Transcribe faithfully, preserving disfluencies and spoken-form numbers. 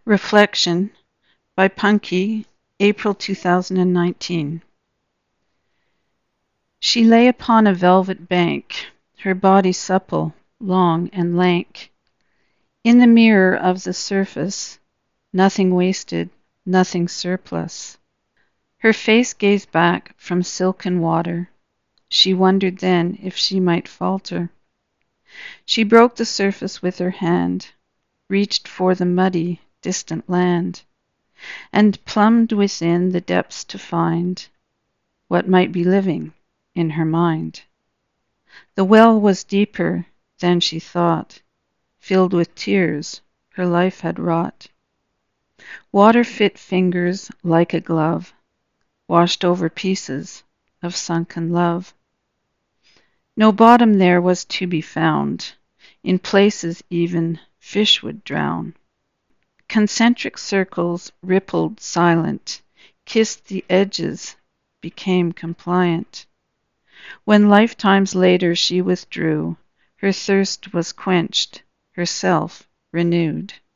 Reflection by Punky, April two thousand nineteen. She lay upon a velvet bank, her body supple, long and lank. In the mirror of the surface, nothing wasted, nothing surplus. Her face gazed back from silken water. She wondered then if she might falter. She broke the surface with her hand, reached for the muddy, distant land, and plumbed within the depths to find what might be living in her mind. The well was deeper than she thought, filled with tears her life had wrought. Water fit fingers like a glove, washed over pieces of sunken love. No bottom there was to be found, in places even fish would drown. Concentric circles rippled silent, kissed the edges, became compliant. When lifetimes later she withdrew, her thirst was quenched, herself renewed.